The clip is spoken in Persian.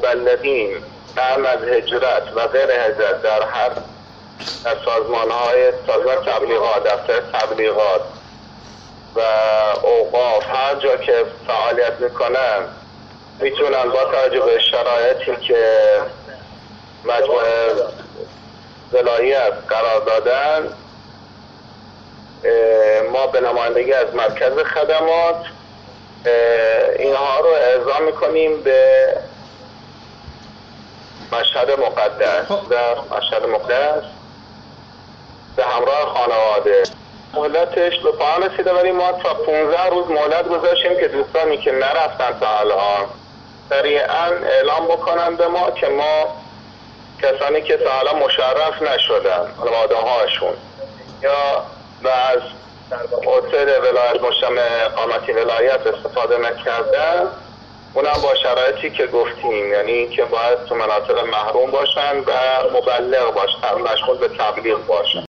مبلغین هم از هجرت و غیر هجرت در هر سازمان تبلیغات، دفتر تبلیغات و اوقاف هر جا که فعالیت میکنن میتونن با توجه به شرایطی که مجموعه ولایت قرار دادن ما به نمایندگی از مرکز خدمات اینها رو ارضا میکنیم به مشهد مقدس. در مشهد مقدس به همراه خانواده مهلتش به پایان رسیده، ولی ما تا 15 روز مهلت گذاشتیم که دوستانی که نرفتن تا الان سریعا اعلام بکنن به ما که ما کسانی که تا الان مشرف نشدن خانواده هاشون یا از هتل ولایت مجتمع اقامتی ولایت استفاده نکردن، اونم با شرایطی که گفتیم، یعنی که باید تو مناطق محروم باشن و مبلغ باشن، مشغول به تبلیغ باشن.